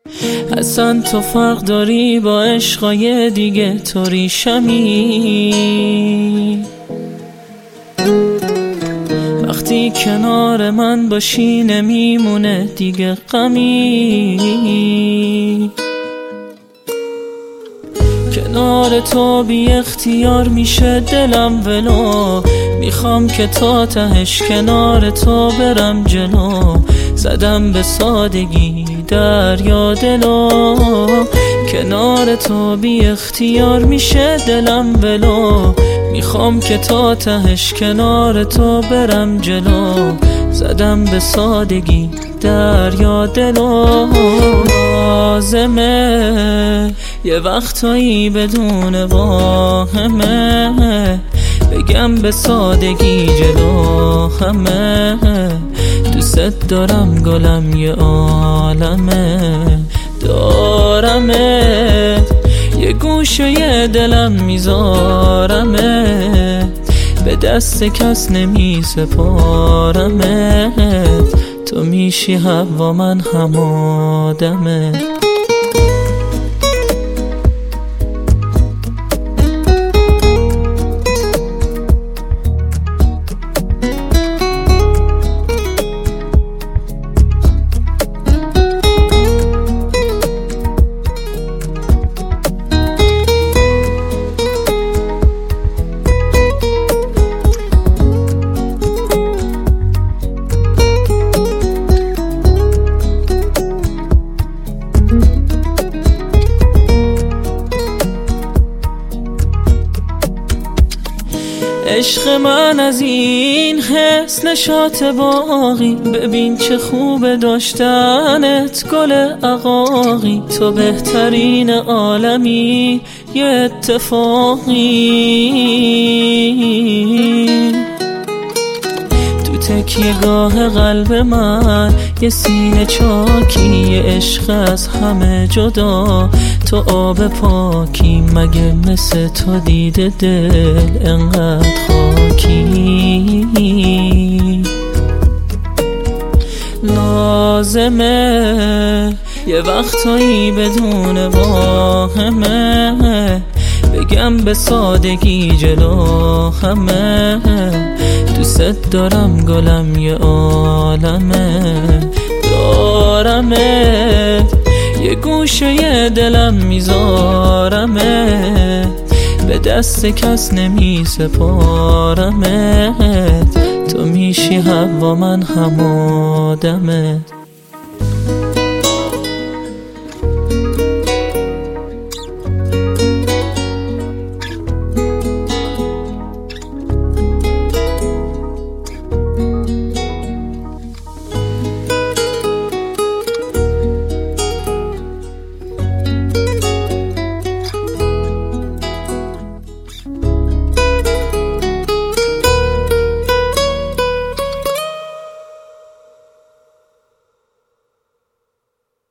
اصلا تو فرق داری با عشقای دیگه، تو ریشمی. وقتی کنار من باشی نمیمونه دیگه غمی. کنار تو بی اختیار میشه دلم ولو، میخوام که تا تهش کنار تو برم جلو. زدم به سادگی دریا دلو، کنار تو بی اختیار میشه دلم ولو. میخوام که تا تهش کنار تو برم جلو. زدم به سادگی دریا دلو. لازمه یه وقتایی بدون واهمه، بگم به سادگی جلو همه. دوست دارم گلم یه عالمه، دارمت یه گوشه یه دلم میذارمت، به دست کس نمی سپارمت. تو میشی هوا من هم آدمت. عشق من از این حس نشاط باقی، ببین چه خوبه داشتنت گل عقاقی. تو بهترین عالمی یه اتفاقی. تو تکیه‌گاه قلب من یه سینه چاکی، یه عشق از همه جدا تو آب پاکی. مگه مثل تو دیده دل انقدر خاکی؟ لازمه یه وقتایی بدون واهمه، بگم به سادگی جلو همه. دوست دارم گلم یه عالمه، دارمت یه گوشه یه دلم میذارمت، به دست کس نمی سپارمت. تو میشی هوا من هم آدمت.